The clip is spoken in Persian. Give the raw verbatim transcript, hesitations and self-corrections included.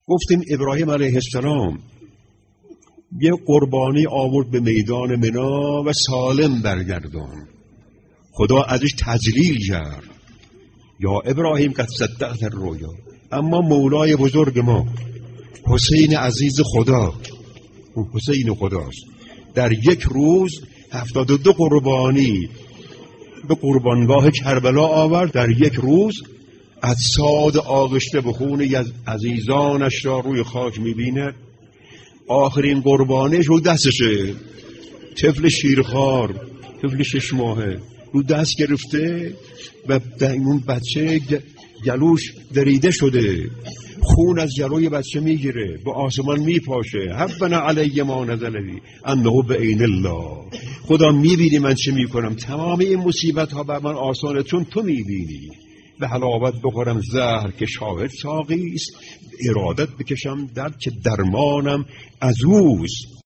گفتیم ابراهیم علیه السلام یه قربانی آورد به میدان منا و سالم برگردان. خدا ازش تجلیل کرد، یا ابراهیم قد صدقت الرؤیا. اما مولای بزرگ ما حسین عزیز خدا، اون حسین خداست، در یک روز هفتاد و دو قربانی به قربانگاه کربلا آورد. در یک روز اجساد آغشته به خون عزیزانش را روی خاک می‌بیند. آخرین قربانیش رو دستشه، طفل شیرخوار، طفل شش ماهه رو دست گرفته و اون بچه گلوش دریده شده، خون از جلوی بچه میگیره، به آسمان میپاشه. حبنا علی ما نزل بی انه بعین الله. خدا میبینی من چه میکنم، تمام این مصیبت ها بر من آسانه چون تو میبینی. به حلاوت بخورم زهر که شاهد ساقی است، ارادت بکشم در که درمانم از اوست.